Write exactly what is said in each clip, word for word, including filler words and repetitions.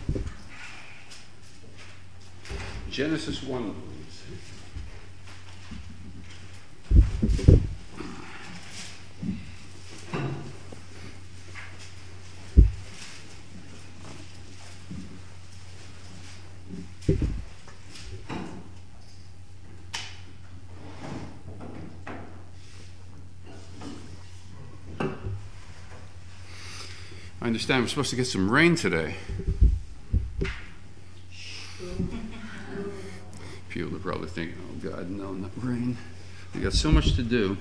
Genesis one. I understand we're supposed to get some rain today. People are probably thinking, oh God, no, not rain. We got so much to do.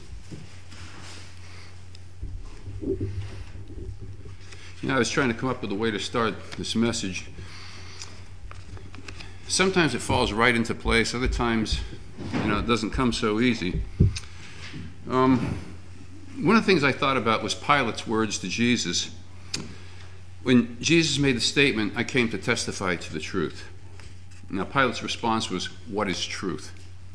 You know, I was trying to come up with a way to start this message. Sometimes it falls right into place. Other times, you know, it doesn't come so easy. Um, one of the things I thought about was Pilate's words to Jesus. When Jesus made the statement, I came to testify to the truth. Now, Pilate's response was, what is truth?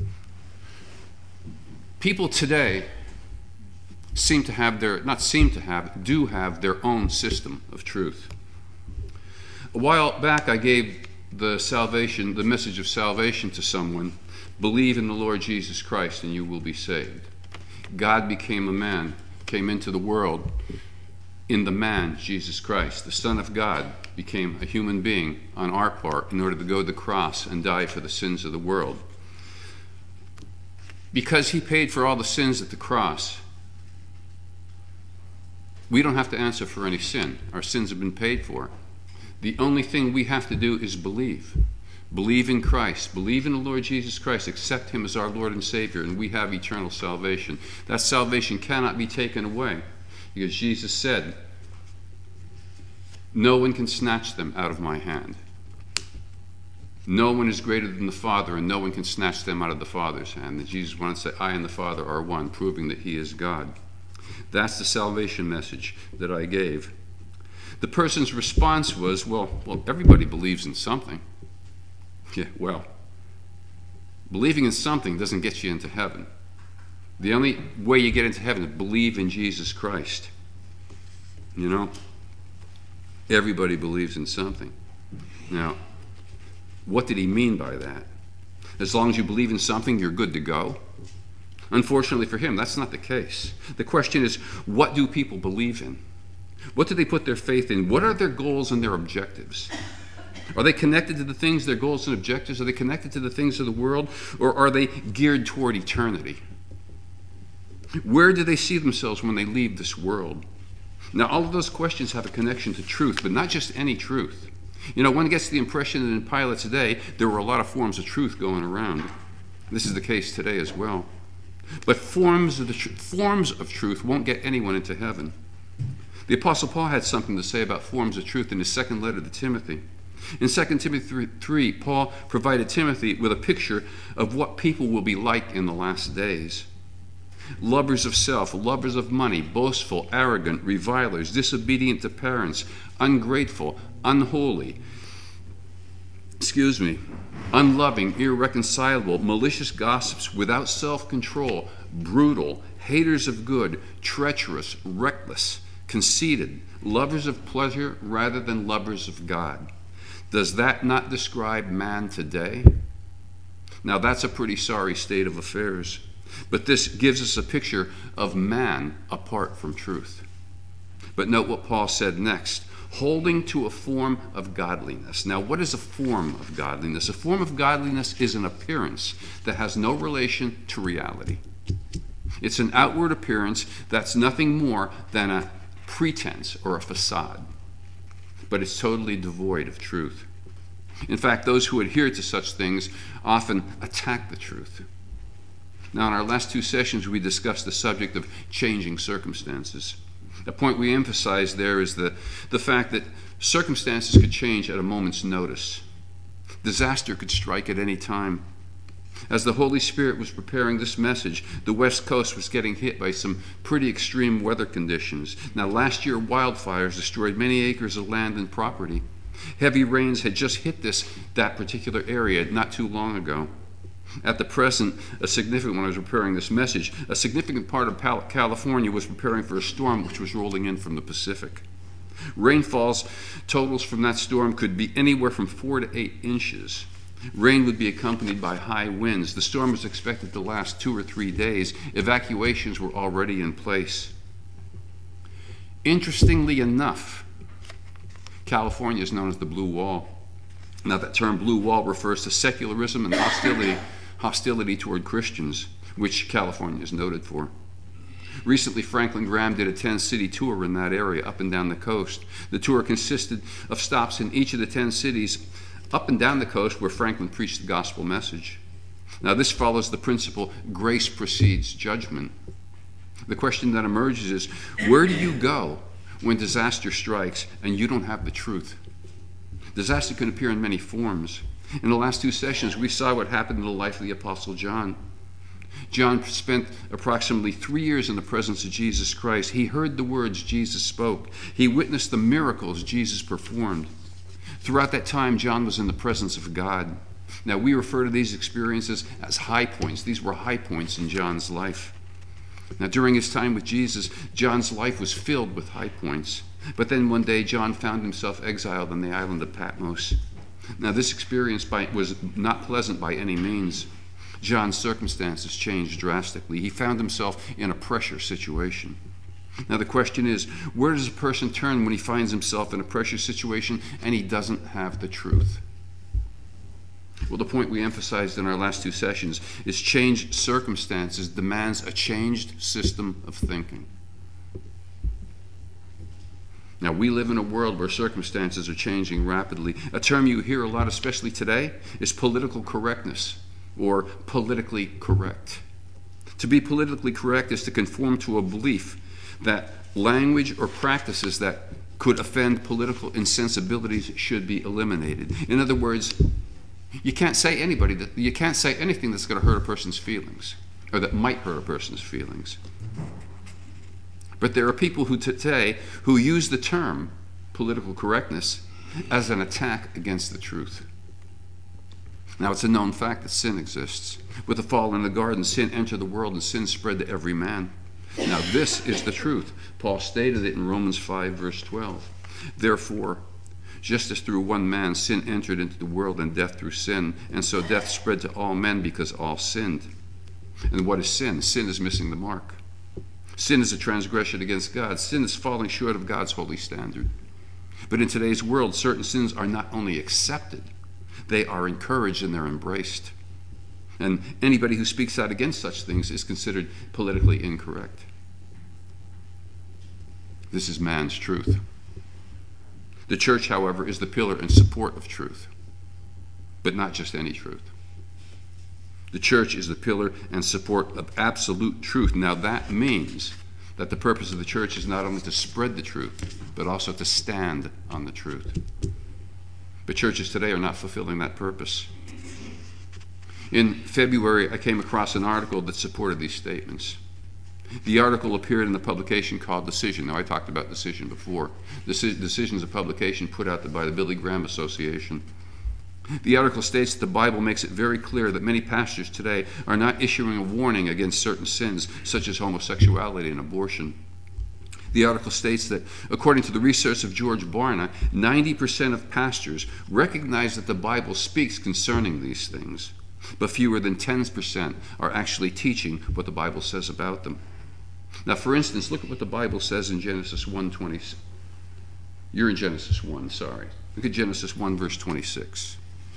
People today seem to have their, not seem to have, do have their own system of truth. A while back, I gave the salvation, the message of salvation to someone. Believe in the Lord Jesus Christ and you will be saved. God became a man, came into the world in the man, Jesus Christ. The Son of God became a human being on our part in order to go to the cross and die for the sins of the world. Because he paid for all the sins at the cross, we don't have to answer for any sin. Our sins have been paid for. The only thing we have to do is believe. Believe in Christ. Believe in the Lord Jesus Christ. Accept him as our Lord and Savior, and we have eternal salvation. That salvation cannot be taken away, because Jesus said, no one can snatch them out of my hand. No one is greater than the Father, and no one can snatch them out of the Father's hand. And Jesus wanted to say, I and the Father are one, proving that he is God. That's the salvation message that I gave. The person's response was, well, well, everybody believes in something. Yeah, well, believing in something doesn't get you into heaven. The only way you get into heaven is believe in Jesus Christ. You know? Everybody believes in something. Now, what did he mean by that? As long as you believe in something, you're good to go? Unfortunately for him, that's not the case. The question is, what do people believe in? What do they put their faith in? What are their goals and their objectives? Are they connected to the things, their goals and objectives? Are they connected to the things of the world? Or are they geared toward eternity? Where do they see themselves when they leave this world? Now, all of those questions have a connection to truth, but not just any truth. You know, one gets the impression that in Pilate's day, there were a lot of forms of truth going around. This is the case today as well. But forms of, the tr- forms of truth won't get anyone into heaven. The Apostle Paul had something to say about forms of truth in his second letter to Timothy. In Second Timothy three, Paul provided Timothy with a picture of what people will be like in the last days. Lovers of self, lovers of money, boastful, arrogant, revilers, disobedient to parents, ungrateful, unholy, excuse me, unloving, irreconcilable, malicious gossips, without self-control, brutal, haters of good, treacherous, reckless, conceited, lovers of pleasure rather than lovers of God. Does that not describe man today? Now, that's a pretty sorry state of affairs. But this gives us a picture of man apart from truth. But note what Paul said next. Holding to a form of godliness. Now, what is a form of godliness? A form of godliness is an appearance that has no relation to reality. It's an outward appearance that's nothing more than a pretense or a facade. But it's totally devoid of truth. In fact, those who adhere to such things often attack the truth. Now, in our last two sessions, we discussed the subject of changing circumstances. The point we emphasized there is the, the fact that circumstances could change at a moment's notice. Disaster could strike at any time. As the Holy Spirit was preparing this message, the West Coast was getting hit by some pretty extreme weather conditions. Now, last year, wildfires destroyed many acres of land and property. Heavy rains had just hit this that particular area not too long ago. At the present, a significant, when I was preparing this message, a significant part of California was preparing for a storm which was rolling in from the Pacific. Rainfalls totals from that storm could be anywhere from four to eight inches. Rain would be accompanied by high winds. The storm was expected to last two or three days. Evacuations were already in place. Interestingly enough, California is known as the Blue Wall. Now, that term blue wall refers to secularism and hostility, hostility toward Christians, which California is noted for. Recently, Franklin Graham did a ten-city tour in that area, up and down the coast. The tour consisted of stops in each of the ten cities up and down the coast where Franklin preached the gospel message. Now, this follows the principle, grace precedes judgment. The question that emerges is, where do you go when disaster strikes and you don't have the truth? Disaster can appear in many forms. In the last two sessions, we saw what happened in the life of the Apostle John. John spent approximately three years in the presence of Jesus Christ. He heard the words Jesus spoke. He witnessed the miracles Jesus performed. Throughout that time, John was in the presence of God. Now, we refer to these experiences as high points. These were high points in John's life. Now, during his time with Jesus, John's life was filled with high points. But then one day, John found himself exiled on the island of Patmos. Now, this experience by, was not pleasant by any means. John's circumstances changed drastically. He found himself in a pressure situation. Now, the question is, where does a person turn when he finds himself in a pressure situation and he doesn't have the truth? Well, the point we emphasized in our last two sessions is changed circumstances demands a changed system of thinking. Now, we live in a world where circumstances are changing rapidly. A term you hear a lot, especially today, is political correctness, or politically correct. To be politically correct is to conform to a belief that language or practices that could offend political insensibilities should be eliminated. In other words, you can't say anybody that you can't say anything that's going to hurt a person's feelings, or that might hurt a person's feelings. But there are people who today who use the term political correctness as an attack against the truth. Now, it's a known fact that sin exists. With the fall in the garden, sin entered the world and sin spread to every man. Now, this is the truth. Paul stated it in Romans five, verse twelve. Therefore, just as through one man sin entered into the world and death through sin, and so death spread to all men because all sinned. And what is sin? Sin is missing the mark. Sin is a transgression against God. Sin is falling short of God's holy standard. But in today's world, certain sins are not only accepted, they are encouraged and they're embraced. And anybody who speaks out against such things is considered politically incorrect. This is man's truth. The church, however, is the pillar and support of truth, but not just any truth. The church is the pillar and support of absolute truth. Now, that means that the purpose of the church is not only to spread the truth, but also to stand on the truth. But churches today are not fulfilling that purpose. In February, I came across an article that supported these statements. The article appeared in a publication called Decision. Now, I talked about Decision before. Decision is a publication put out by the Billy Graham Association. The article states that the Bible makes it very clear that many pastors today are not issuing a warning against certain sins, such as homosexuality and abortion. The article states that, according to the research of George Barna, ninety percent of pastors recognize that the Bible speaks concerning these things, but fewer than ten percent are actually teaching what the Bible says about them. Now, for instance, look at what the Bible says in Genesis one twenty. You're in Genesis one, sorry. Look at Genesis one, verse twenty-six.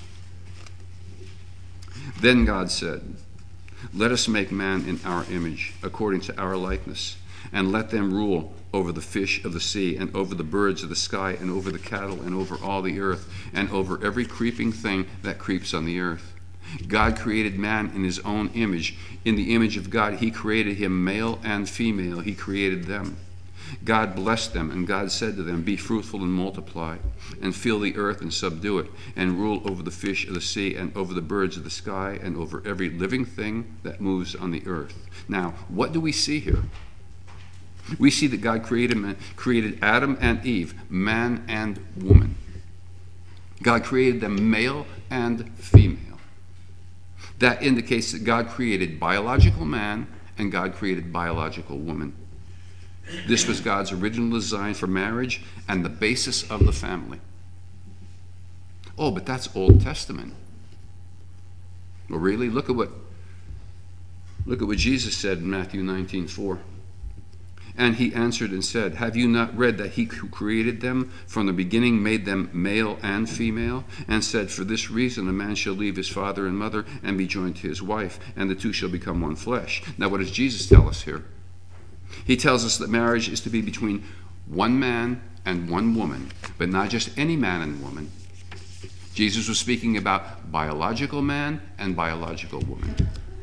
Then God said, "Let us make man in our image, according to our likeness, and let them rule over the fish of the sea, and over the birds of the sky, and over the cattle, and over all the earth, and over every creeping thing that creeps on the earth." God created man in his own image. In the image of God, he created him, male and female. He created them. God blessed them, and God said to them, "Be fruitful and multiply, and fill the earth and subdue it, and rule over the fish of the sea, and over the birds of the sky, and over every living thing that moves on the earth." Now, what do we see here? We see that God created man, created Adam and Eve, man and woman. God created them male and female. That indicates that God created biological man and God created biological woman. This was God's original design for marriage and the basis of the family. Oh, but that's Old Testament. Well, really? Look at what look at what Jesus said in Matthew nineteen four. And he answered and said, have you not read that he who created them from the beginning made them male and female? And said, for this reason a man shall leave his father and mother and be joined to his wife, and the two shall become one flesh. Now what does Jesus tell us here? He tells us that marriage is to be between one man and one woman, but not just any man and woman. Jesus was speaking about biological man and biological woman.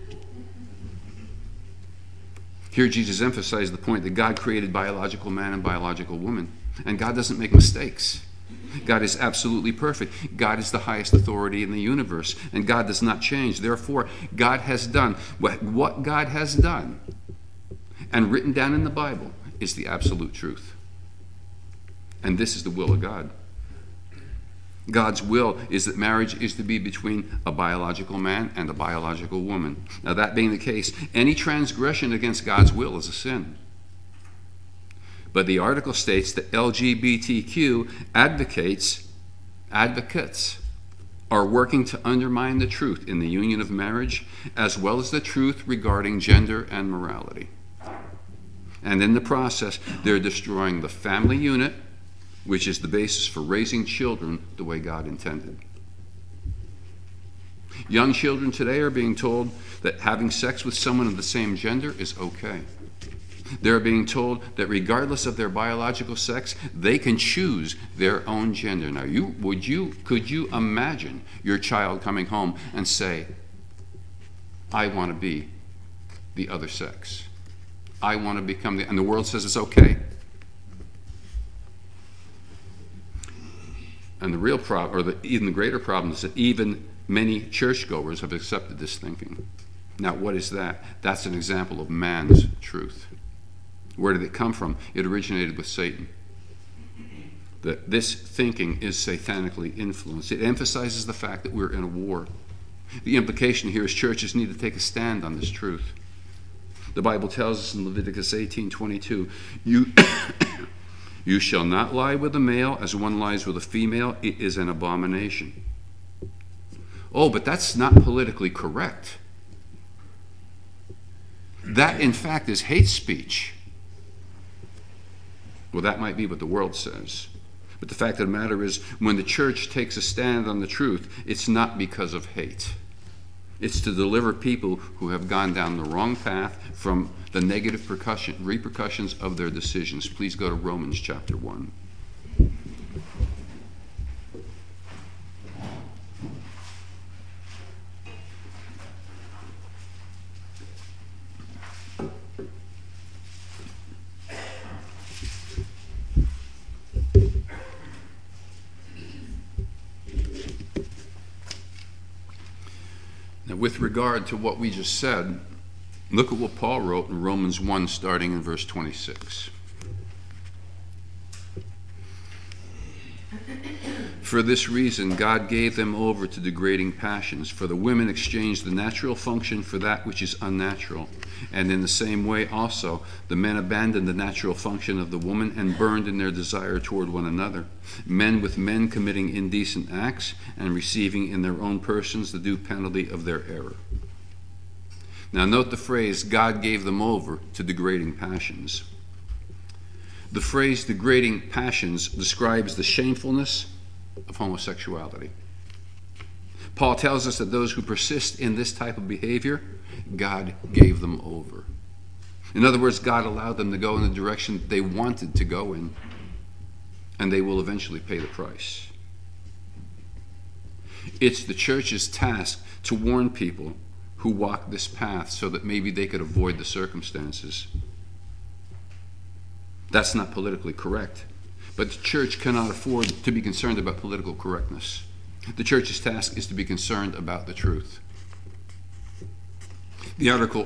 Here Jesus emphasized the point that God created biological man and biological woman. And God doesn't make mistakes. God is absolutely perfect. God is the highest authority in the universe. And God does not change. Therefore, God has done what, what God has done and written down in the Bible is the absolute truth. And this is the will of God. God's will is that marriage is to be between a biological man and a biological woman. Now, that being the case, any transgression against God's will is a sin. But the article states that L G B T Q advocates, advocates are working to undermine the truth in the union of marriage, as well as the truth regarding gender and morality. And in the process, they're destroying the family unit, which is the basis for raising children the way God intended. Young children today are being told that having sex with someone of the same gender is okay. They're being told that regardless of their biological sex, they can choose their own gender. Now, you would you could you imagine your child coming home and say, I want to be the other sex. I want to become the, and the world says it's okay. And the real problem, or the even the greater problem, is that even many churchgoers have accepted this thinking. Now, what is that? That's an example of man's truth. Where did it come from? It originated with Satan. That this thinking is satanically influenced. It emphasizes the fact that we're in a war. The implication here is churches need to take a stand on this truth. The Bible tells us in Leviticus eighteen twenty-two, you You shall not lie with a male as one lies with a female. It is an abomination. Oh, but that's not politically correct. That, in fact, is hate speech. Well, that might be what the world says. But the fact of the matter is, when the church takes a stand on the truth, it's not because of hate. It's to deliver people who have gone down the wrong path from the negative repercussions of their decisions. Please go to Romans chapter one. Now, with regard to what we just said, look at what Paul wrote in Romans one, starting in verse twenty-six. For this reason, God gave them over to degrading passions, for the women exchanged the natural function for that which is unnatural. And in the same way also, the men abandoned the natural function of the woman and burned in their desire toward one another, men with men committing indecent acts and receiving in their own persons the due penalty of their error. Now note the phrase, God gave them over to degrading passions. The phrase degrading passions describes the shamefulness of homosexuality. Paul tells us that those who persist in this type of behavior, God gave them over. In other words, God allowed them to go in the direction they wanted to go in, and they will eventually pay the price. It's the church's task to warn people who walk this path so that maybe they could avoid the circumstances. That's not politically correct. But the church cannot afford to be concerned about political correctness. The church's task is to be concerned about the truth. The article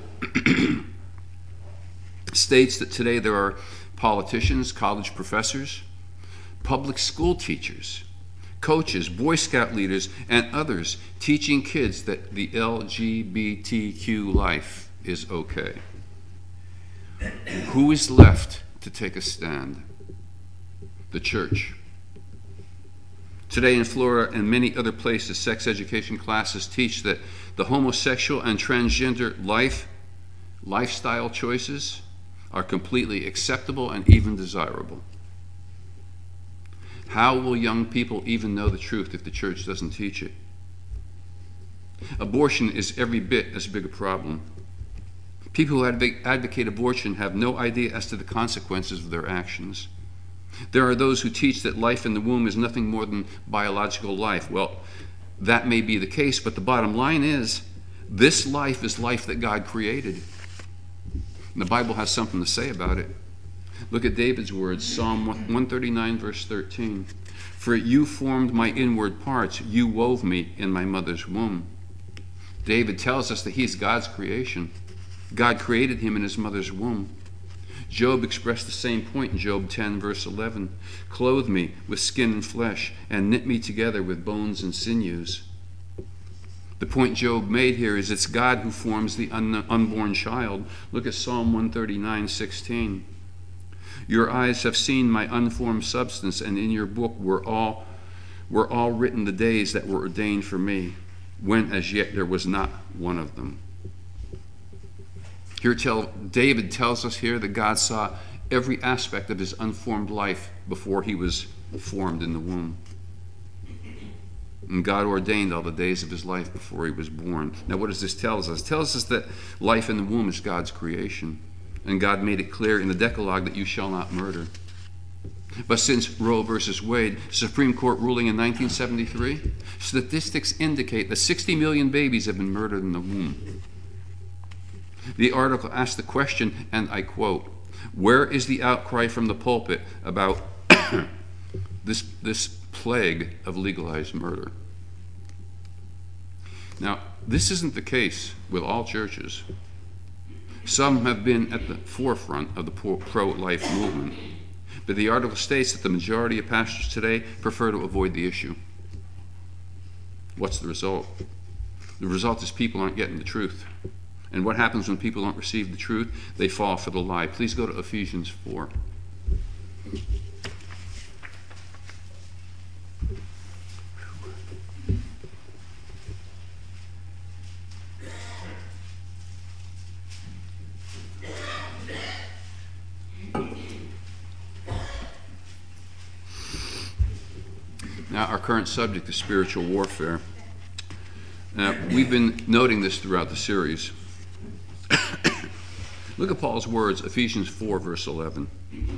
states that today there are politicians, college professors, public school teachers, coaches, Boy Scout leaders, and others teaching kids that the L G B T Q life is okay. Who is left to take a stand. The church. Today in Florida and many other places, sex education classes teach that the homosexual and transgender life, lifestyle choices are completely acceptable and even desirable. How will young people even know the truth if the church doesn't teach it? Abortion is every bit as big a problem. People who advocate abortion have no idea as to the consequences of their actions. There are those who teach that life in the womb is nothing more than biological life. Well, that may be the case, but the bottom line is, this life is life that God created. And the Bible has something to say about it. Look at David's words, Psalm one thirty-nine, verse thirteen. For you formed my inward parts, you wove me in my mother's womb. David tells us that he's God's creation. God created him in his mother's womb. Job expressed the same point in Job ten, verse eleven. Clothe me with skin and flesh, and knit me together with bones and sinews. The point Job made here is it's God who forms the un- unborn child. Look at Psalm one thirty-nine, sixteen. Your eyes have seen my unformed substance, and in your book were all, were all written the days that were ordained for me, when as yet there was not one of them. Here tell, David tells us here that God saw every aspect of his unformed life before he was formed in the womb. And God ordained all the days of his life before he was born. Now what does this tell us? It tells us that life in the womb is God's creation. And God made it clear in the Decalogue that you shall not murder. But since Roe versus Wade, Supreme Court ruling in nineteen seventy-three, statistics indicate that sixty million babies have been murdered in the womb. The article asked the question, and I quote, where is the outcry from the pulpit about this, this plague of legalized murder? Now, this isn't the case with all churches. Some have been at the forefront of the pro-life movement, but the article states that the majority of pastors today prefer to avoid the issue. What's the result? The result is people aren't getting the truth. And what happens when people don't receive the truth? They fall for the lie. Please go to Ephesians four. Now, our current subject is spiritual warfare. Now, we've been noting this throughout the series. Look at Paul's words, Ephesians four, verse eleven.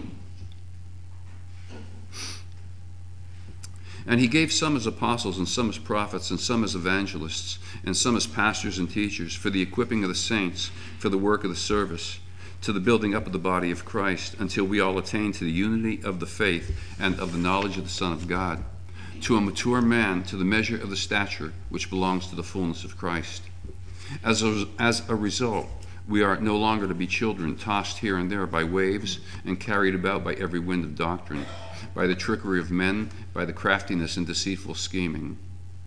And he gave some as apostles, and some as prophets, and some as evangelists, and some as pastors and teachers, for the equipping of the saints, for the work of the service, to the building up of the body of Christ, until we all attain to the unity of the faith and of the knowledge of the Son of God, to a mature man, to the measure of the stature which belongs to the fullness of Christ. As a, as a result, we are no longer to be children, tossed here and there by waves and carried about by every wind of doctrine, by the trickery of men, by the craftiness and deceitful scheming.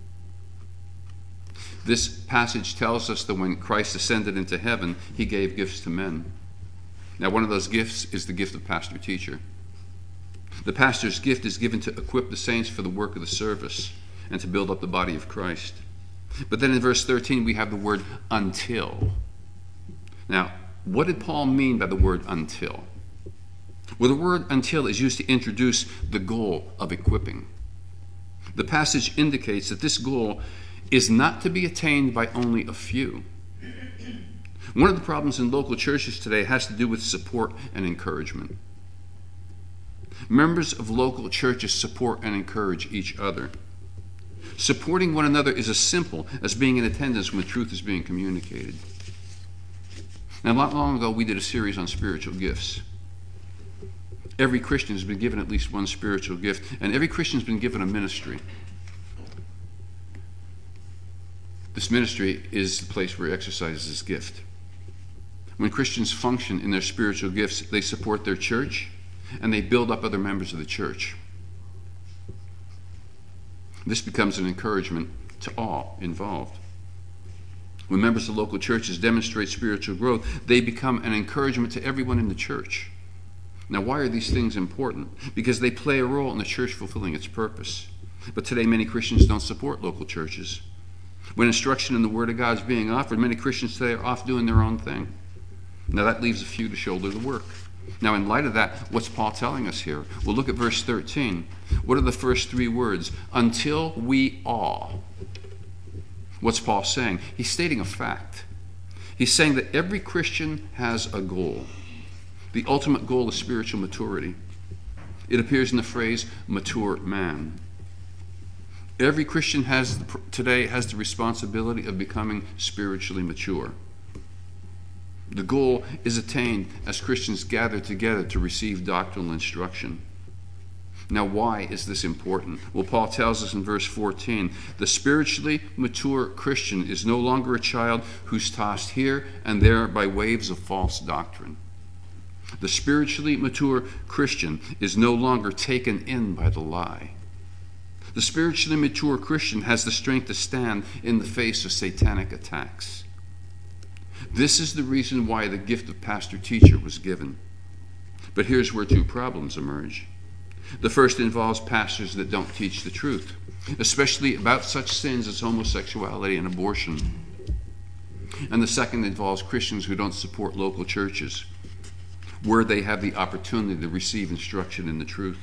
This passage tells us that when Christ ascended into heaven, he gave gifts to men. Now, one of those gifts is the gift of pastor-teacher. The pastor's gift is given to equip the saints for the work of the service and to build up the body of Christ. But then in verse thirteen, we have the word until. Now, what did Paul mean by the word until? Well, the word until is used to introduce the goal of equipping. The passage indicates that this goal is not to be attained by only a few. One of the problems in local churches today has to do with support and encouragement. Members of local churches support and encourage each other. Supporting one another is as simple as being in attendance when the truth is being communicated. Now, not long ago, we did a series on spiritual gifts. Every Christian has been given at least one spiritual gift, and every Christian has been given a ministry. This ministry is the place where he exercises his gift. When Christians function in their spiritual gifts, they support their church, and they build up other members of the church. This becomes an encouragement to all involved. When members of local churches demonstrate spiritual growth, they become an encouragement to everyone in the church. Now, why are these things important? Because they play a role in the church fulfilling its purpose. But today, many Christians don't support local churches. When instruction in the Word of God is being offered, many Christians today are off doing their own thing. Now, that leaves a few to shoulder the work. Now, in light of that, what's Paul telling us here? Well, look at verse thirteen. What are the first three words? Until we all. What's Paul saying? He's stating a fact. He's saying that every Christian has a goal. The ultimate goal is spiritual maturity. It appears in the phrase, mature man. Every Christian has today has the responsibility of becoming spiritually mature. The goal is attained as Christians gather together to receive doctrinal instruction. Now, why is this important? Well, Paul tells us in verse fourteen, the spiritually mature Christian is no longer a child who's tossed here and there by waves of false doctrine. The spiritually mature Christian is no longer taken in by the lie. The spiritually mature Christian has the strength to stand in the face of satanic attacks. This is the reason why the gift of pastor-teacher was given. But here's where two problems emerge. The first involves pastors that don't teach the truth, especially about such sins as homosexuality and abortion. And the second involves Christians who don't support local churches, where they have the opportunity to receive instruction in the truth.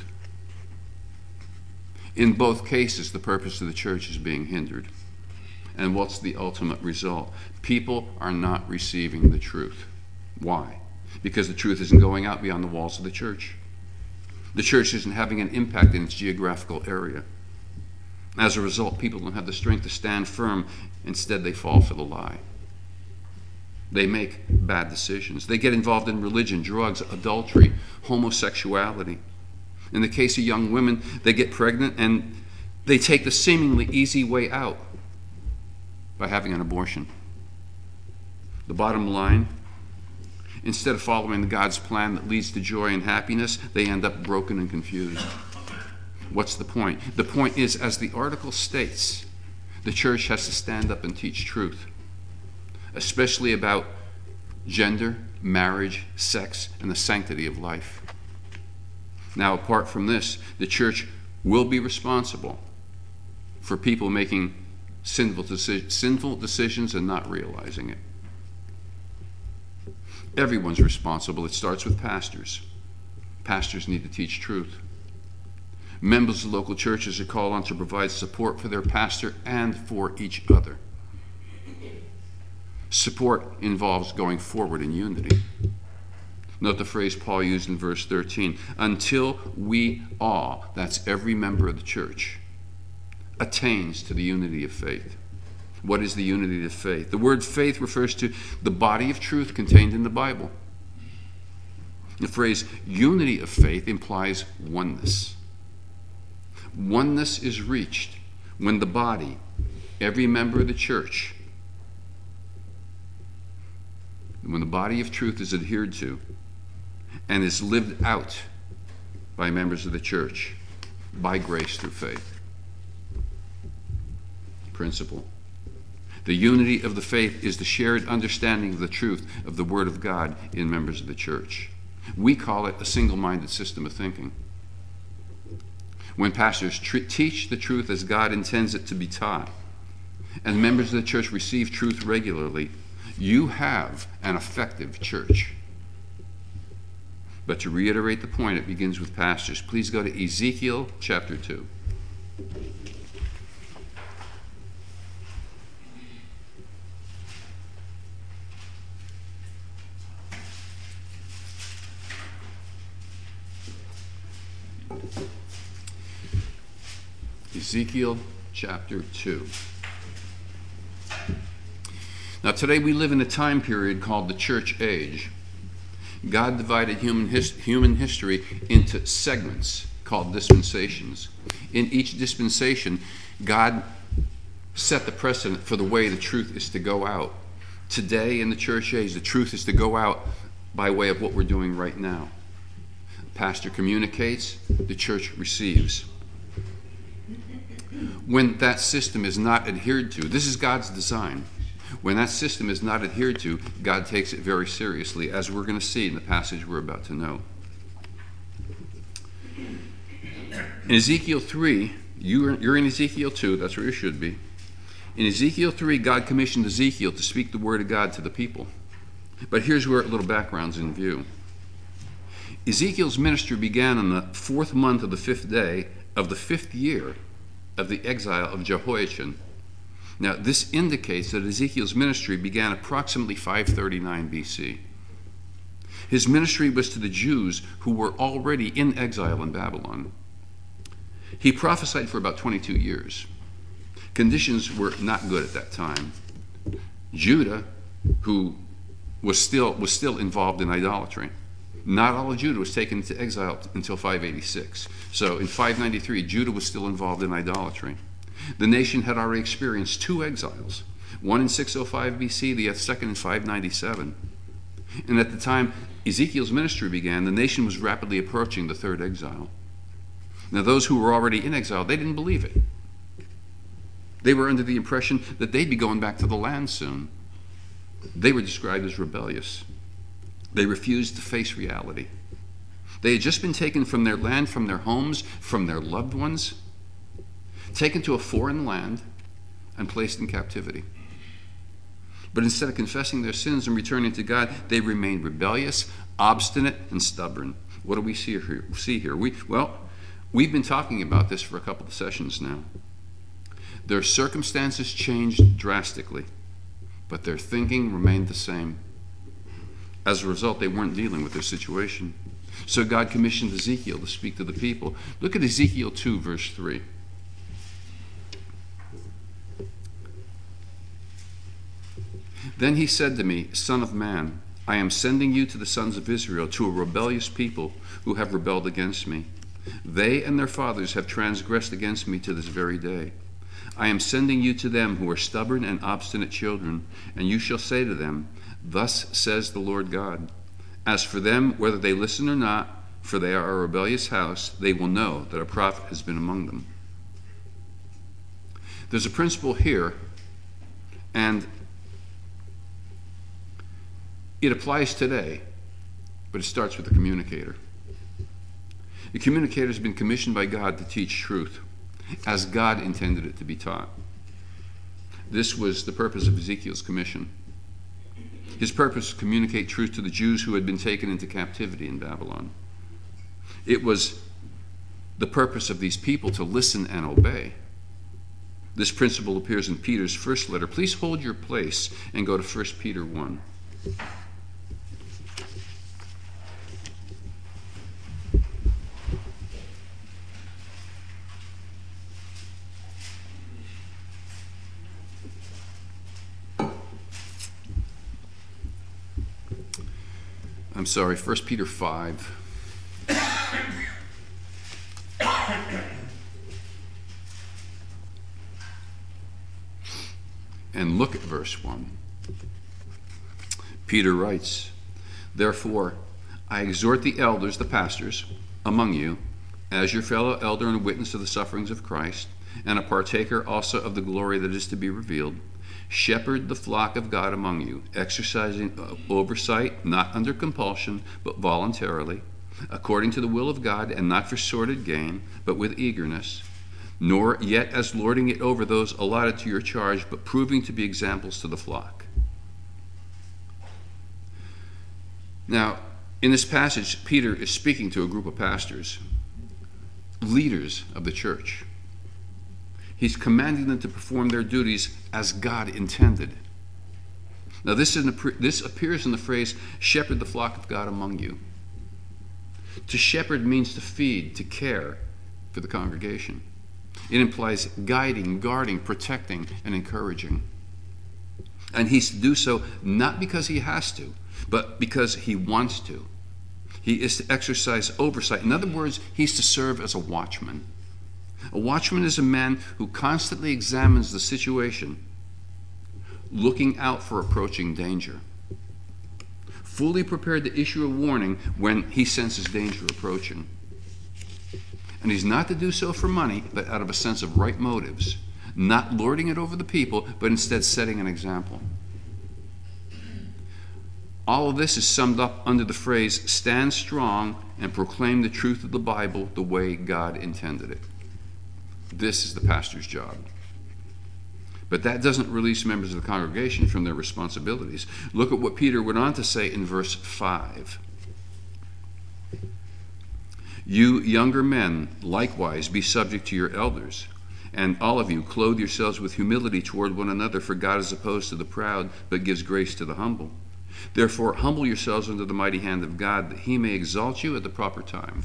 In both cases, the purpose of the church is being hindered. And what's the ultimate result? People are not receiving the truth. Why? Because the truth isn't going out beyond the walls of the church. The church isn't having an impact in its geographical area. As a result, people don't have the strength to stand firm. Instead, they fall for the lie. They make bad decisions. They get involved in religion, drugs, adultery, homosexuality. In the case of young women, they get pregnant and they take the seemingly easy way out by having an abortion. The bottom line, instead of following God's plan that leads to joy and happiness, they end up broken and confused. What's the point? The point is, as the article states, the church has to stand up and teach truth, especially about gender, marriage, sex, and the sanctity of life. Now, apart from this, the church will be responsible for people making sinful, deci- sinful decisions and not realizing it. Everyone's responsible. It starts with pastors. Pastors need to teach truth. Members of local churches are called on to provide support for their pastor and for each other. Support involves going forward in unity. Note the phrase Paul used in verse thirteen, until we all, that's every member of the church, attains to the unity of faith. What is the unity of faith? The word faith refers to the body of truth contained in the Bible. The phrase unity of faith implies oneness. Oneness is reached when the body, every member of the church, when the body of truth is adhered to and is lived out by members of the church by grace through faith. Principle. The unity of the faith is the shared understanding of the truth of the Word of God in members of the church. We call it a single-minded system of thinking. When pastors tr- teach the truth as God intends it to be taught, and members of the church receive truth regularly, you have an effective church. But to reiterate the point, it begins with pastors. Please go to Ezekiel chapter two. Ezekiel chapter two. Now, today we live in a time period called the church age. God divided human, his, human history into segments called dispensations. In each dispensation, God set the precedent for the way the truth is to go out. Today in the church age, the truth is to go out by way of what we're doing right now. The pastor communicates, the church receives. When that system is not adhered to, this is God's design. When that system is not adhered to, God takes it very seriously, as we're going to see in the passage we're about to know. In Ezekiel three, you're, you're in Ezekiel two, that's where you should be. In Ezekiel three, God commissioned Ezekiel to speak the word of God to the people. But here's where a little background's in view. Ezekiel's ministry began on the fourth month of the fifth day of the fifth year of the exile of Jehoiachin. Now, this indicates that Ezekiel's ministry began approximately five thirty-nine B C. His ministry was to the Jews who were already in exile in Babylon. He prophesied for about twenty-two years. Conditions were not good at that time. Judah, who was still, was still involved in idolatry. Not all of Judah was taken into exile until five eighty-six. So in five ninety-three, Judah was still involved in idolatry. The nation had already experienced two exiles, one in six oh five B C, the second in five ninety-seven. And at the time Ezekiel's ministry began, the nation was rapidly approaching the third exile. Now, those who were already in exile, they didn't believe it. They were under the impression that they'd be going back to the land soon. They were described as rebellious. They refused to face reality. They had just been taken from their land, from their homes, from their loved ones, taken to a foreign land and placed in captivity. But instead of confessing their sins and returning to God, they remained rebellious, obstinate, and stubborn. What do we see here? See here? We, well, we've been talking about this for a couple of sessions now. Their circumstances changed drastically, but their thinking remained the same. As a result, they weren't dealing with their situation. So God commissioned Ezekiel to speak to the people. Look at Ezekiel two, verse three. Then he said to me, Son of man, I am sending you to the sons of Israel, to a rebellious people who have rebelled against me. They and their fathers have transgressed against me to this very day. I am sending you to them who are stubborn and obstinate children, and you shall say to them, Thus says the Lord God. As for them, whether they listen or not, for they are a rebellious house, they will know that a prophet has been among them. There's a principle here, and it applies today, but it starts with the communicator. The communicator has been commissioned by God to teach truth, as God intended it to be taught. This was the purpose of Ezekiel's commission. His purpose was to communicate truth to the Jews who had been taken into captivity in Babylon. It was the purpose of these people to listen and obey. This principle appears in Peter's first letter. Please hold your place and go to First Peter one. I'm sorry, First Peter five. And look at verse one. Peter writes, Therefore, I exhort the elders, the pastors, among you, as your fellow elder and witness of the sufferings of Christ, and a partaker also of the glory that is to be revealed, shepherd the flock of God among you, exercising oversight, not under compulsion, but voluntarily, according to the will of God, and not for sordid gain, but with eagerness, nor yet as lording it over those allotted to your charge, but proving to be examples to the flock. Now, in this passage, Peter is speaking to a group of pastors, leaders of the church. He's commanding them to perform their duties as God intended. Now, this, is an, this appears in the phrase, shepherd the flock of God among you. To shepherd means to feed, to care for the congregation. It implies guiding, guarding, protecting, and encouraging. And he's to do so not because he has to, but because he wants to. He is to exercise oversight. In other words, he's to serve as a watchman. A watchman is a man who constantly examines the situation, looking out for approaching danger, fully prepared to issue a warning when he senses danger approaching. And he's not to do so for money, but out of a sense of right motives, not lording it over the people, but instead setting an example. All of this is summed up under the phrase, stand strong and proclaim the truth of the Bible the way God intended it. This is the pastor's job. But that doesn't release members of the congregation from their responsibilities. Look at what Peter went on to say in verse five. You younger men, likewise, be subject to your elders, and all of you clothe yourselves with humility toward one another, for God is opposed to the proud, but gives grace to the humble. Therefore, humble yourselves under the mighty hand of God, that he may exalt you at the proper time.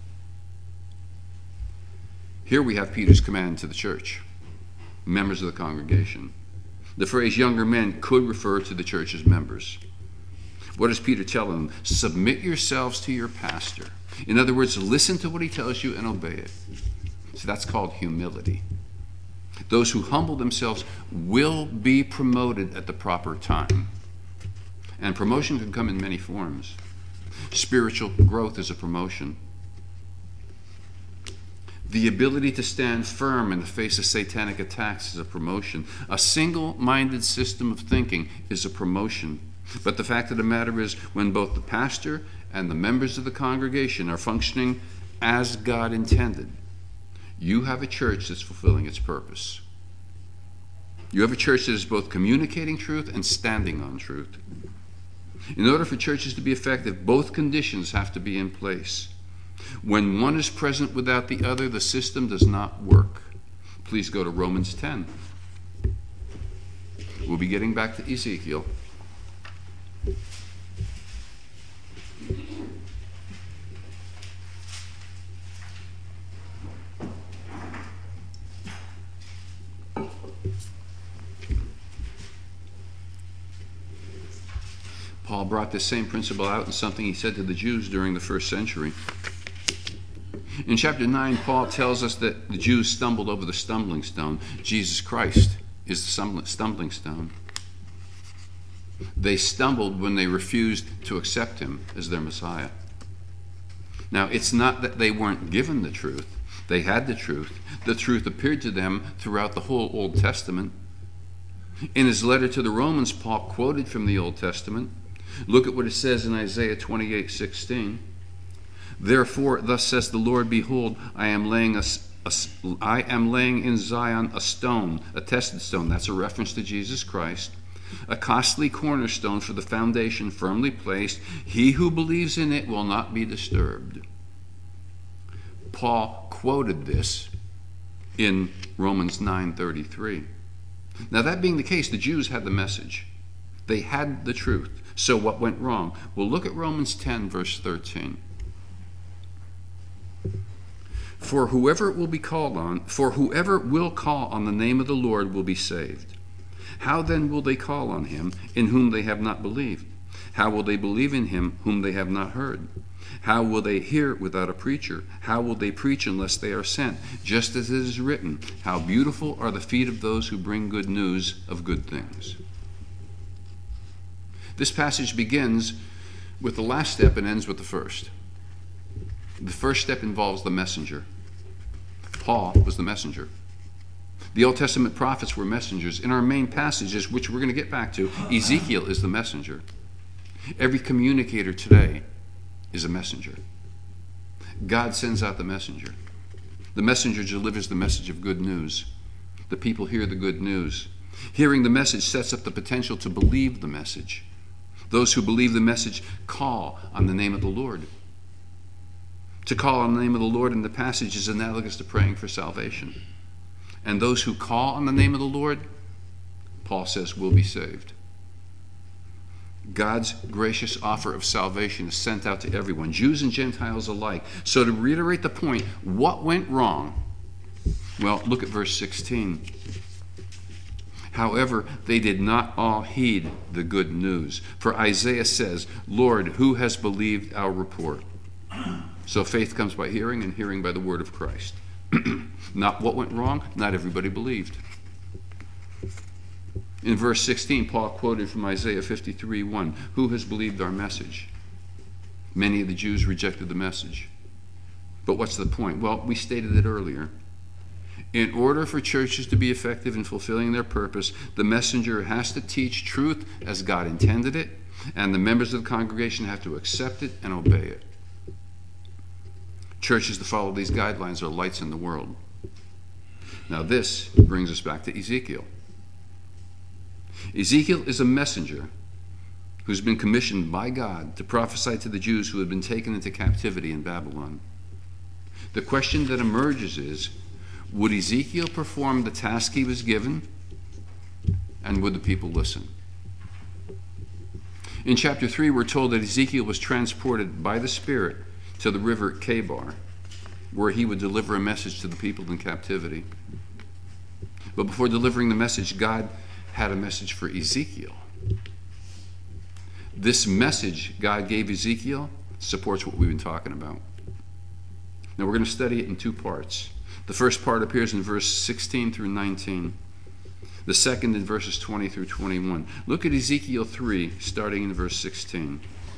Here we have Peter's command to the church, members of the congregation. The phrase younger men could refer to the church's members. What does Peter tell them? Submit yourselves to your pastor. In other words, listen to what he tells you and obey it. So that's called humility. Those who humble themselves will be promoted at the proper time. And promotion can come in many forms. Spiritual growth is a promotion. The ability to stand firm in the face of satanic attacks is a promotion. A single-minded system of thinking is a promotion. But the fact of the matter is, when both the pastor and the members of the congregation are functioning as God intended, you have a church that's fulfilling its purpose. You have a church that is both communicating truth and standing on truth. In order for churches to be effective, both conditions have to be in place. When one is present without the other, the system does not work. Please go to Romans ten. We'll be getting back to Ezekiel. Paul brought this same principle out in something he said to the Jews during the first century. In chapter nine, Paul tells us that the Jews stumbled over the stumbling stone. Jesus Christ is the stumbling stone. They stumbled when they refused to accept him as their Messiah. Now, it's not that they weren't given the truth. They had the truth. The truth appeared to them throughout the whole Old Testament. In his letter to the Romans, Paul quoted from the Old Testament. Look at what it says in Isaiah twenty-eight sixteen. Therefore, thus says the Lord, behold, I am laying a, a, I am laying in Zion a stone, a tested stone. That's a reference to Jesus Christ. A costly cornerstone for the foundation firmly placed. He who believes in it will not be disturbed. Paul quoted this in Romans nine thirty-three. Now, that being the case, the Jews had the message. They had the truth. So what went wrong? Well, look at Romans ten, verse thirteen. For whoever will be called on, for whoever will call on the name of the Lord will be saved. How then will they call on him in whom they have not believed? How will they believe in him whom they have not heard? How will they hear without a preacher? How will they preach unless they are sent? Just as it is written, how beautiful are the feet of those who bring good news of good things. This passage begins with the last step and ends with the first. The first step involves the messenger. Paul was the messenger. The Old Testament prophets were messengers. In our main passages, which we're going to get back to, Ezekiel is the messenger. Every communicator today is a messenger. God sends out the messenger. The messenger delivers the message of good news. The people hear the good news. Hearing the message sets up the potential to believe the message. Those who believe the message call on the name of the Lord. To call on the name of the Lord in the passage is analogous to praying for salvation. And those who call on the name of the Lord, Paul says, will be saved. God's gracious offer of salvation is sent out to everyone, Jews and Gentiles alike. So to reiterate the point, what went wrong? Well, look at verse sixteen. However, they did not all heed the good news. For Isaiah says, Lord, who has believed our report? So faith comes by hearing, and hearing by the word of Christ. Not what went wrong? Not everybody believed. In verse sixteen, Paul quoted from Isaiah fifty-three one, who has believed our message? Many of the Jews rejected the message. But what's the point? Well, we stated it earlier. In order for churches to be effective in fulfilling their purpose, the messenger has to teach truth as God intended it, and the members of the congregation have to accept it and obey it. Churches that follow these guidelines are lights in the world. Now this brings us back to Ezekiel. Ezekiel is a messenger who's been commissioned by God to prophesy to the Jews who had been taken into captivity in Babylon. The question that emerges is, would Ezekiel perform the task he was given, and would the people listen? In chapter three, we're told that Ezekiel was transported by the Spirit to the river Chebar, where he would deliver a message to the people in captivity. But before delivering the message, God had a message for Ezekiel. This message God gave Ezekiel supports what we've been talking about. Now we're going to study it in two parts. The first part appears in verse sixteen through nineteen. The second in verses twenty through twenty-one. Look at Ezekiel three, starting in verse sixteen.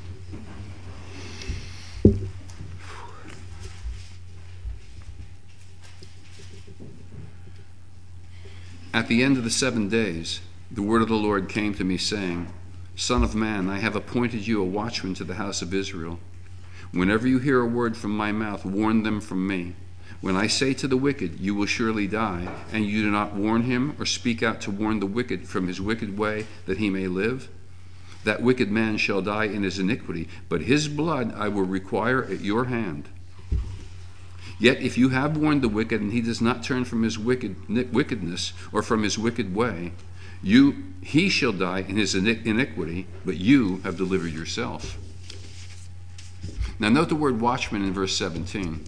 At the end of the seven days, the word of the Lord came to me, saying, Son of man, I have appointed you a watchman to the house of Israel. Whenever you hear a word from my mouth, warn them from me. When I say to the wicked, you will surely die, and you do not warn him or speak out to warn the wicked from his wicked way, that he may live, that wicked man shall die in his iniquity, but his blood I will require at your hand. Yet if you have warned the wicked, and he does not turn from his wicked wickedness or from his wicked way, you he shall die in his iniquity, but you have delivered yourself. Now note the word watchman in verse seventeen.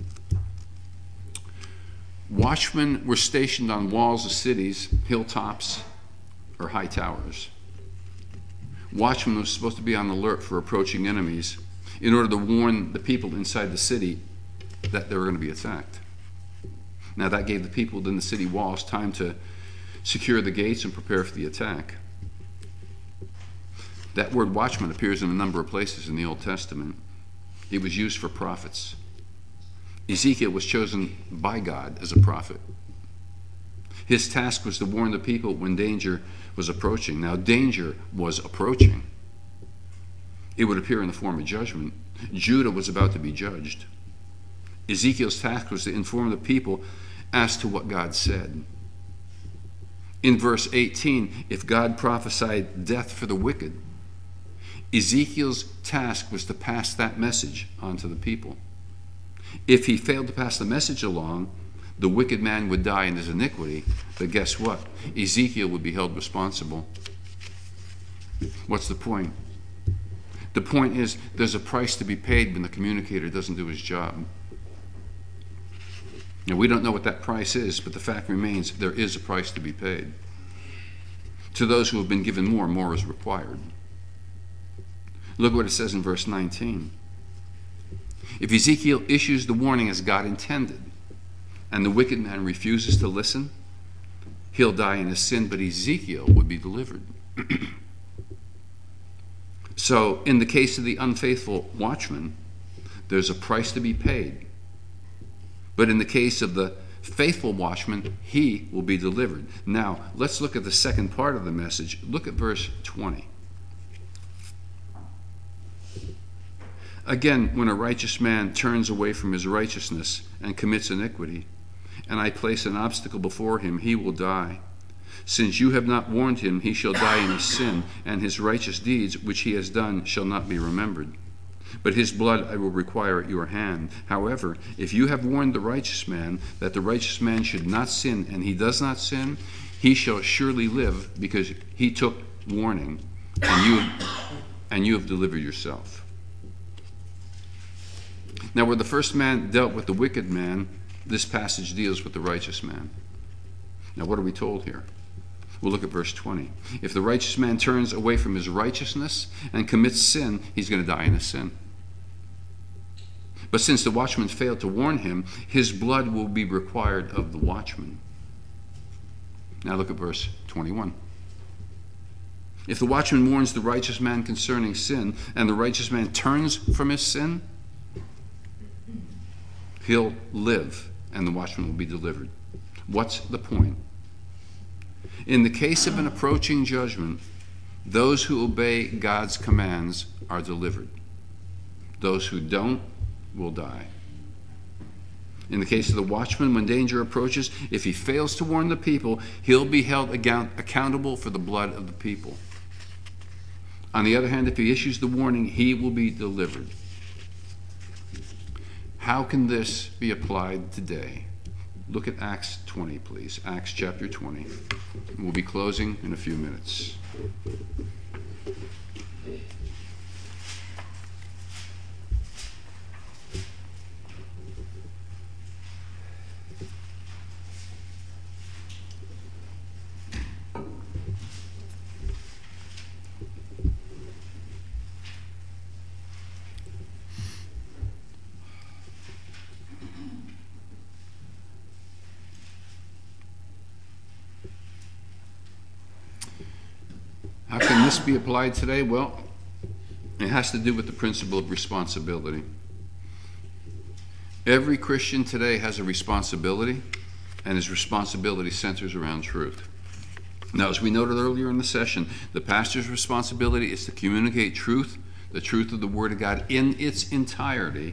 Watchmen were stationed on walls of cities, hilltops, or high towers. Watchmen was supposed to be on alert for approaching enemies in order to warn the people inside the city that they were going to be attacked. Now that gave the people within the city walls time to secure the gates and prepare for the attack. That word watchman appears in a number of places in the Old Testament. It was used for prophets. Ezekiel was chosen by God as a prophet. His task was to warn the people when danger was approaching. Now, danger was approaching. It would appear in the form of judgment. Judah was about to be judged. Ezekiel's task was to inform the people as to what God said. In verse eighteen, if God prophesied death for the wicked, Ezekiel's task was to pass that message on to the people. If he failed to pass the message along, the wicked man would die in his iniquity. But guess what? Ezekiel would be held responsible. What's the point? The point is, there's a price to be paid when the communicator doesn't do his job. Now, we don't know what that price is, but the fact remains there is a price to be paid. To those who have been given more, more is required. Look what it says in verse nineteen. If Ezekiel issues the warning as God intended, and the wicked man refuses to listen, he'll die in his sin, but Ezekiel would be delivered. So, in the case of the unfaithful watchman, there's a price to be paid. But in the case of the faithful watchman, he will be delivered. Now, let's look at the second part of the message. Look at verse twenty. Again, when a righteous man turns away from his righteousness and commits iniquity, and I place an obstacle before him, he will die. Since you have not warned him, he shall die in his sin, and his righteous deeds which he has done shall not be remembered. But his blood I will require at your hand. However, if you have warned the righteous man that the righteous man should not sin, and he does not sin, he shall surely live, because he took warning, and you have, and you have delivered yourself. Now, where the first man dealt with the wicked man, this passage deals with the righteous man. Now, what are we told here? We'll look at verse twenty. If the righteous man turns away from his righteousness and commits sin, he's going to die in his sin. But since the watchman failed to warn him, his blood will be required of the watchman. Now look at verse twenty-one. If the watchman warns the righteous man concerning sin, and the righteous man turns from his sin, he'll live, and the watchman will be delivered. What's the point? In the case of an approaching judgment, Those who obey God's commands are delivered. Those who don't will die. In the case of the watchman, when danger approaches, if he fails to warn the people, he'll be held account- accountable for the blood of the people. On the other hand, if he issues the warning, he will be delivered. How can this be applied today? Look at Acts twenty, please. Acts chapter twenty. We'll be closing in a few minutes. How can this be applied today? Well, it has to do with the principle of responsibility. Every Christian today has a responsibility, and his responsibility centers around truth. Now, as we noted earlier in the session, the pastor's responsibility is to communicate truth, the truth of the Word of God in its entirety,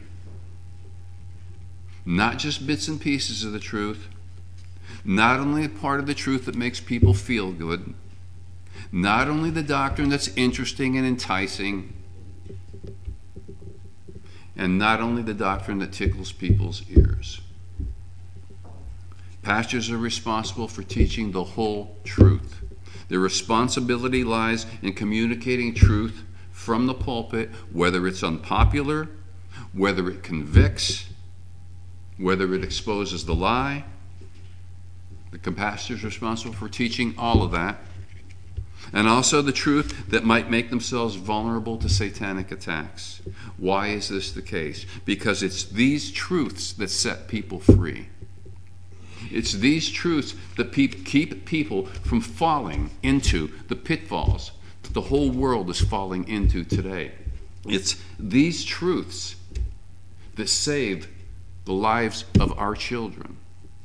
not just bits and pieces of the truth, not only a part of the truth that makes people feel good, not only the doctrine that's interesting and enticing, and not only the doctrine that tickles people's ears. Pastors are responsible for teaching the whole truth. Their responsibility lies in communicating truth from the pulpit, whether it's unpopular, whether it convicts, whether it exposes the lie. The pastor is responsible for teaching all of that. And also the truth that might make themselves vulnerable to satanic attacks. Why is this the case? Because it's these truths that set people free. It's these truths that pe- keep people from falling into the pitfalls that the whole world is falling into today. It's these truths that save the lives of our children.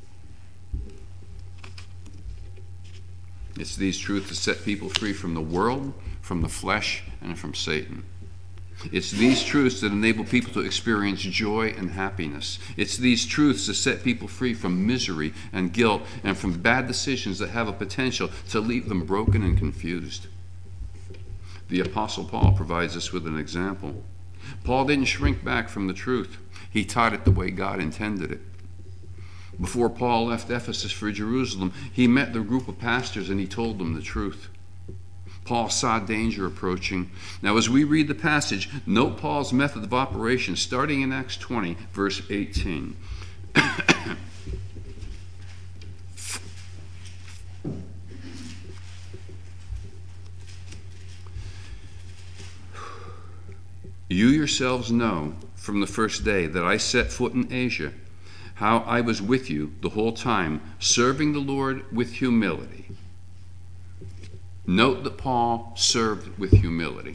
It's these truths that set people free from the world, from the flesh, and from Satan. It's these truths that enable people to experience joy and happiness. It's these truths that set people free from misery and guilt and from bad decisions that have a potential to leave them broken and confused. The Apostle Paul provides us with an example. Paul didn't shrink back from the truth. He taught it the way God intended it. Before Paul left Ephesus for Jerusalem, he met the group of pastors and he told them the truth. Paul saw danger approaching. Now, as we read the passage, note Paul's method of operation, starting in Acts twenty, verse eighteen. You yourselves know from the first day that I set foot in Asia, how I was with you the whole time, serving the Lord with humility. Note that Paul served with humility.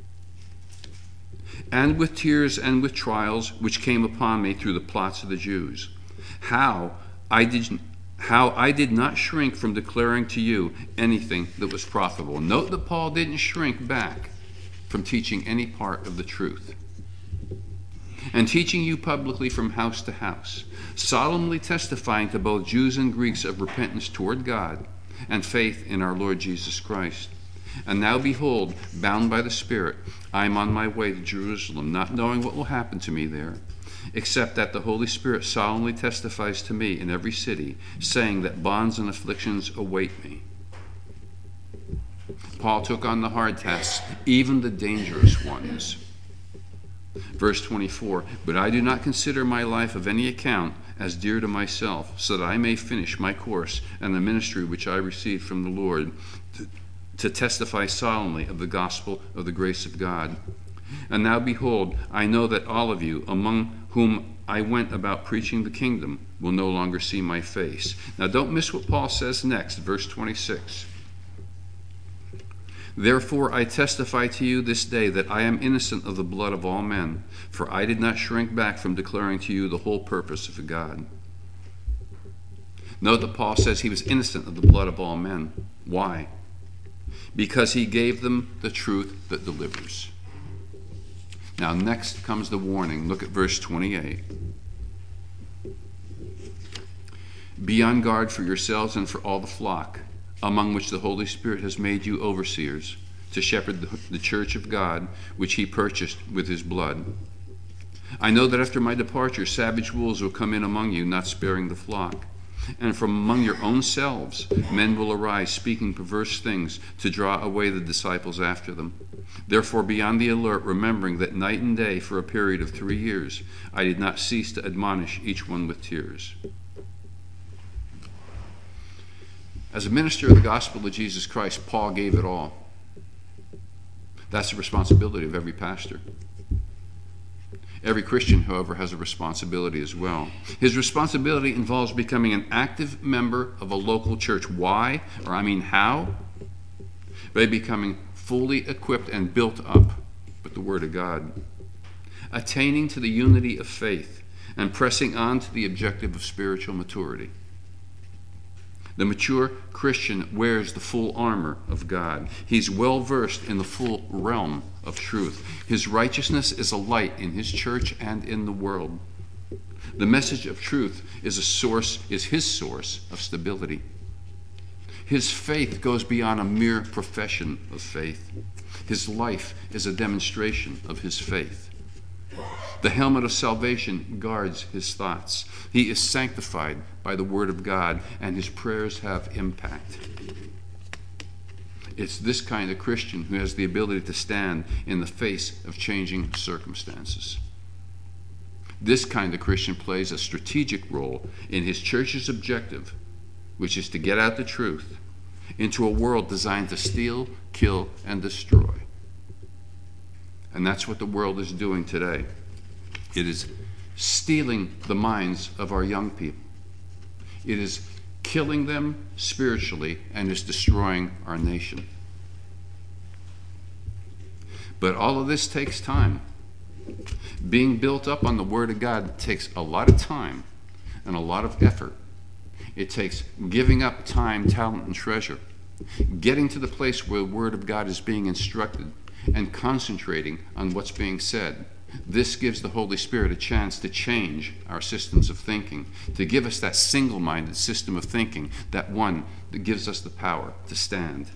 And with tears and with trials which came upon me through the plots of the Jews. How I did, how I did not shrink from declaring to you anything that was profitable. Note that Paul didn't shrink back from teaching any part of the truth. And teaching you publicly from house to house, solemnly testifying to both Jews and Greeks of repentance toward God and faith in our Lord Jesus Christ. And now behold, bound by the Spirit, I am on my way to Jerusalem, not knowing what will happen to me there, except that the Holy Spirit solemnly testifies to me in every city, saying that bonds and afflictions await me. Paul took on the hard tasks, even the dangerous ones. Verse twenty-four, but I do not consider my life of any account as dear to myself, so that I may finish my course and the ministry which I received from the Lord, to, to testify solemnly of the gospel of the grace of God. And now behold, I know that all of you, among whom I went about preaching the kingdom, will no longer see my face. Now don't miss what Paul says next, verse twenty-six. Therefore I testify to you this day that I am innocent of the blood of all men, for I did not shrink back from declaring to you the whole purpose of God. Note that Paul says he was innocent of the blood of all men. Why? because he gave them the truth that delivers. Now, next comes the warning. Look at verse twenty-eight. Be on guard for yourselves and for all the flock, among which the Holy Spirit has made you overseers, to shepherd the, the church of God, which he purchased with his blood. I know that after my departure, savage wolves will come in among you, not sparing the flock. And from among your own selves, men will arise, speaking perverse things, to draw away the disciples after them. Therefore, be on the alert, remembering that night and day, for a period of three years, I did not cease to admonish each one with tears. As a minister of the gospel of Jesus Christ, Paul gave it all. That's the responsibility of every pastor. Every Christian, however, has a responsibility as well. His responsibility involves becoming an active member of a local church. Why? Or I mean how? By becoming fully equipped and built up with the Word of God, attaining to the unity of faith, and pressing on to the objective of spiritual maturity. The mature Christian wears the full armor of God. He's well versed in the full realm of truth. His righteousness is a light in his church and in the world. The message of truth is a source, is his source of stability. His faith goes beyond a mere profession of faith. His life is a demonstration of his faith. The helmet of salvation guards his thoughts. He is sanctified by the Word of God, and his prayers have impact. It's this kind of Christian who has the ability to stand in the face of changing circumstances. This kind of Christian plays a strategic role in his church's objective, which is to get out the truth into a world designed to steal, kill, and destroy. And that's what the world is doing today. It is stealing the minds of our young people. It is killing them spiritually and is destroying our nation. But all of this takes time. Being built up on the Word of God takes a lot of time and a lot of effort. It takes giving up time, talent, and treasure, getting to the place where the Word of God is being instructed and concentrating on what's being said. This gives the Holy Spirit a chance to change our systems of thinking, to give us that single-minded system of thinking, that one that gives us the power to stand.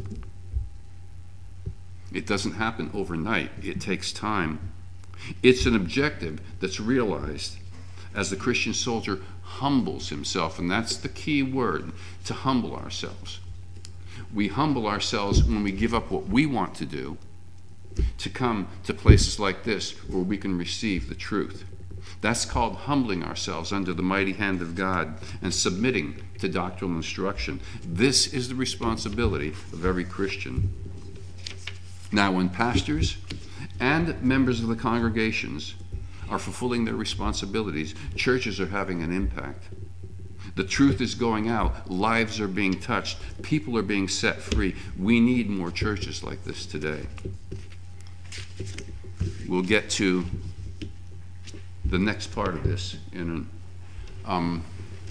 It doesn't happen overnight. It takes time. It's an objective that's realized as the Christian soldier humbles himself, and that's the key word, to humble ourselves. We humble ourselves when we give up what we want to do to come to places like this where we can receive the truth. That's called humbling ourselves under the mighty hand of God and submitting to doctrinal instruction. This is the responsibility of every Christian. Now, when pastors and members of the congregations are fulfilling their responsibilities, churches are having an impact. The truth is going out. Lives are being touched. People are being set free. We need more churches like this today. We'll get to the next part of this in um,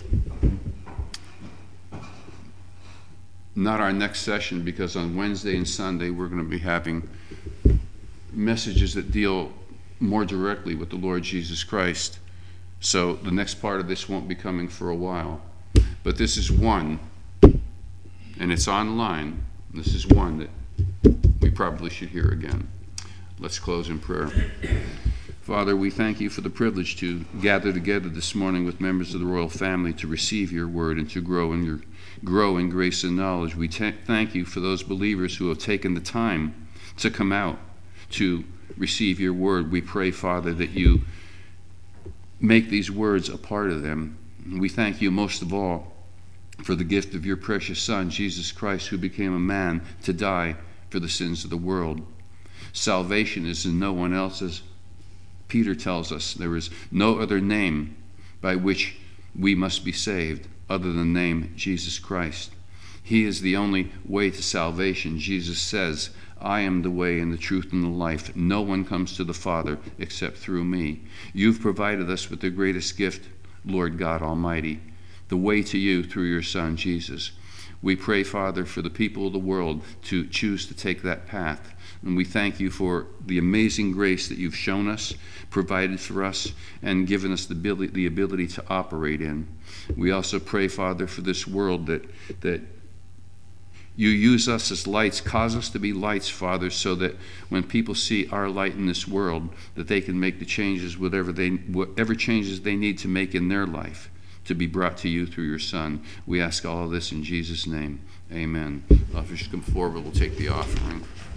not our next session, because on Wednesday and Sunday we're going to be having messages that deal more directly with the Lord Jesus Christ. So the next part of this won't be coming for a while. But this is one, and it's online. This is one that we probably should hear again. Let's close in prayer. Father, we thank you for the privilege to gather together this morning with members of the royal family to receive your word and to grow in your grow in grace and knowledge. We t- thank you for those believers who have taken the time to come out to receive your word. We pray, Father, that you make these words a part of them. We thank you most of all for the gift of your precious Son, Jesus Christ, who became a man to die for the sins of the world. Salvation is in no one else's. Peter tells us there is no other name by which we must be saved other than the name Jesus Christ. He is the only way to salvation. Jesus says, I am the way and the truth and the life. No one comes to the Father except through me. You've provided us with the greatest gift, Lord God Almighty, the way to you through your Son, Jesus. We pray, Father, for the people of the world to choose to take that path. And we thank you for the amazing grace that you've shown us, provided for us, and given us the ability, the ability to operate in. We also pray, Father, for this world that, that you use us as lights, cause us to be lights, Father, so that when people see our light in this world, that they can make the changes, whatever they, whatever changes they need to make in their life, to be brought to you through your Son. We ask all of this in Jesus' name. Amen. Officers, come forward. We'll take the offering.